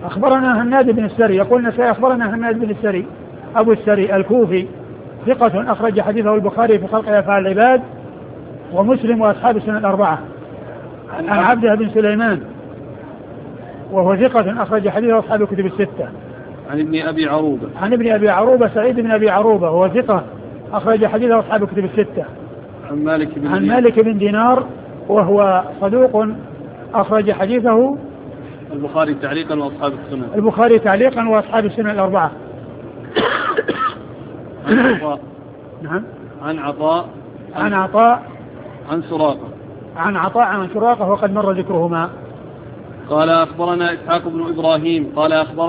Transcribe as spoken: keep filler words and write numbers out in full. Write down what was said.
أخبرنا هناد بن السري، يقول النسائي أخبرنا هناد بن السري أبو السري الكوفي ثقة أخرج حديثه البخاري في خلق أفعال العباد ومسلم وأصحاب السنة الأربعة. عن عبده بن سليمان وهو ثقة أخرج حديثه أصحاب الكتب الستة. عن ابن أبي عروبة عن ابن أبي عروبة سعيد بن أبي عروبة وهو ثقة أخرج حديثه أصحاب الكتب الستة. عن مالك بن عن مالك بن دينار وهو صدوق أخرج حديثه البخاري تعليقا وأصحاب السنن البخاري تعليقا وأصحاب السنن الأربعة. عن عطاء نعم عن عطاء عن عطاء عن سراقة عن عطاء عن سراقة وقد مر ذكرهما. قال أخبرنا إسحاق بن إبراهيم قال أخبرنا